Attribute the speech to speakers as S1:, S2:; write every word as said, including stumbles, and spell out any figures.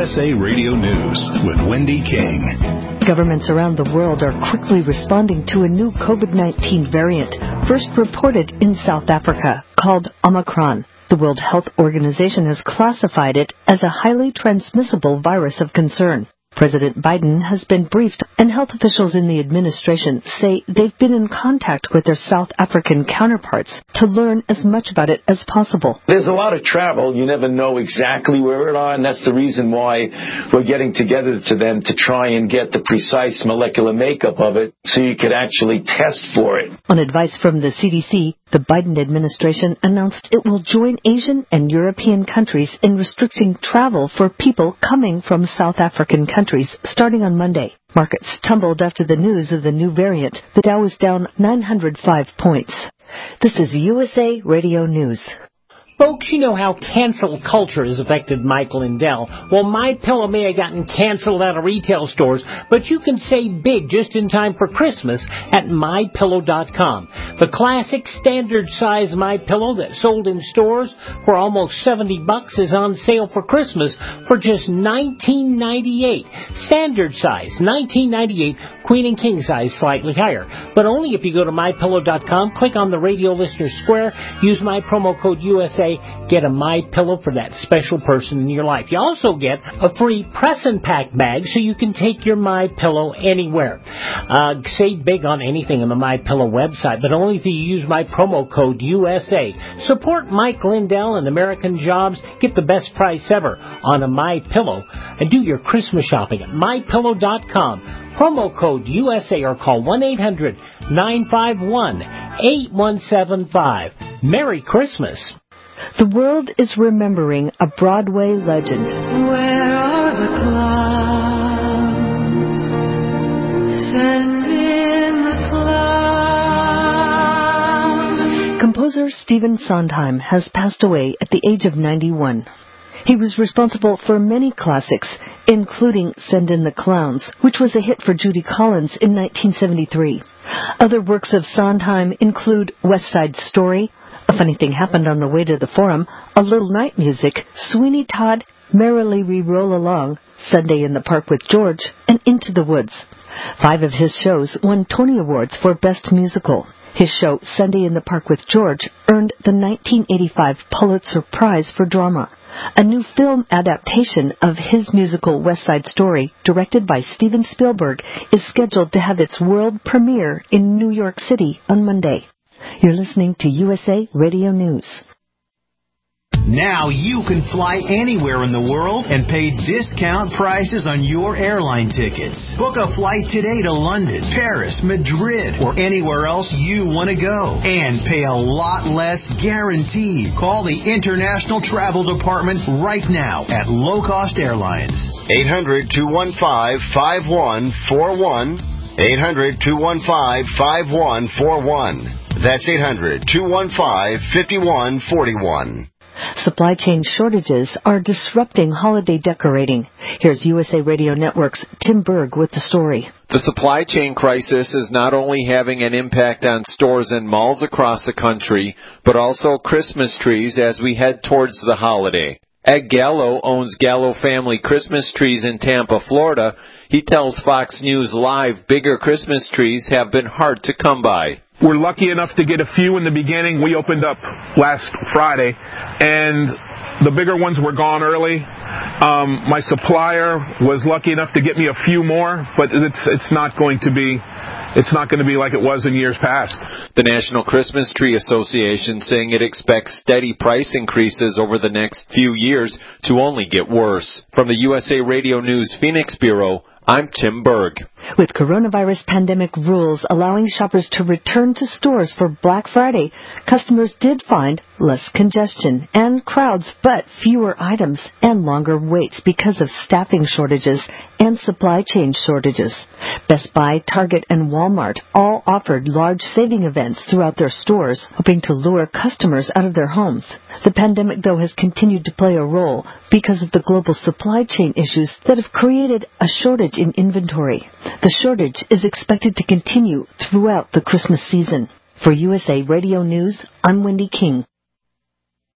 S1: S A Radio News with Wendy King.
S2: Governments around the world are quickly responding to a new COVID nineteen variant, first reported in South Africa, called Omicron. The World Health Organization has classified it as a highly transmissible virus of concern. President Biden has been briefed, and health officials in the administration say they've been in contact with their South African counterparts to learn as much about it as possible.
S3: There's a lot of travel. You never know exactly where it are, and that's the reason why we're getting together to them to try and get the precise molecular makeup of it so you could actually test for it.
S2: On advice from the C D C, the Biden administration announced it will join Asian and European countries in restricting travel for people coming from South African countries starting on Monday. Markets tumbled after the news of the new variant. The Dow was down nine hundred five points. This is U S A Radio News.
S4: Folks, you know how cancel culture has affected Mike Lindell. Well, MyPillow may have gotten canceled out of retail stores, but you can save big just in time for Christmas at My Pillow dot com. The classic standard size MyPillow that sold in stores for almost seventy bucks is on sale for Christmas for just nineteen ninety-eight. Standard size, nineteen ninety-eight. Queen and king size, slightly higher. But only if you go to My Pillow dot com, click on the radio listener square, use my promo code U S A, get a MyPillow for that special person in your life. You also get a free press and pack bag so you can take your MyPillow anywhere. Uh, save big on anything on the MyPillow website, but only if you use my promo code U S A. Support Mike Lindell and American Jobs. Get the best price ever on a MyPillow, and do your Christmas shopping at My Pillow dot com. Promo code U S A, or call one eight hundred nine five one eight one seven five. Merry Christmas.
S2: The world is remembering a Broadway legend.
S5: Where are the clouds? Send in the clouds.
S2: Composer Stephen Sondheim has passed away at the age of ninety-one. He was responsible for many classics, including Send in the Clowns, which was a hit for Judy Collins in nineteen seventy-three. Other works of Sondheim include West Side Story, A Funny Thing Happened on the Way to the Forum, A Little Night Music, Sweeney Todd, Merrily We Roll Along, Sunday in the Park with George, and Into the Woods. Five of his shows won Tony Awards for Best Musical. His show, Sunday in the Park with George, earned the nineteen eighty-five Pulitzer Prize for Drama. A new film adaptation of his musical West Side Story, directed by Steven Spielberg, is scheduled to have its world premiere in New York City on Monday. You're listening to U S A Radio News.
S6: Now you can fly anywhere in the world and pay discount prices on your airline tickets. Book a flight today to London, Paris, Madrid, or anywhere else you want to go. And pay a lot less guaranteed. Call the International Travel Department right now at Low Cost Airlines.
S7: eight hundred two one five five one four one. eight hundred two one five five one four one. That's eight hundred two one five five one four one.
S2: Supply chain shortages are disrupting holiday decorating. Here's U S A Radio Network's Tim Berg with the story.
S8: The supply chain crisis is not only having an impact on stores and malls across the country, but also Christmas trees as we head towards the holiday. Ed Gallo owns Gallo Family Christmas Trees in Tampa, Florida. He tells Fox News Live bigger Christmas trees have been hard to come by.
S9: We're lucky enough to get a few in the beginning. We opened up last Friday, and the bigger ones were gone early. Um, my supplier was lucky enough to get me a few more, but it's it's not going to be it's not going to be like it was in years past.
S8: The National Christmas Tree Association saying it expects steady price increases over the next few years to only get worse. From the U S A Radio News Phoenix Bureau, I'm Tim Berg.
S2: With coronavirus pandemic rules allowing shoppers to return to stores for Black Friday, customers did find less congestion and crowds, but fewer items and longer waits because of staffing shortages and supply chain shortages. Best Buy, Target, and Walmart all offered large saving events throughout their stores, hoping to lure customers out of their homes. The pandemic, though, has continued to play a role because of the global supply chain issues that have created a shortage in inventory. The shortage is expected to continue throughout the Christmas season. For U S A Radio News, I'm Wendy King.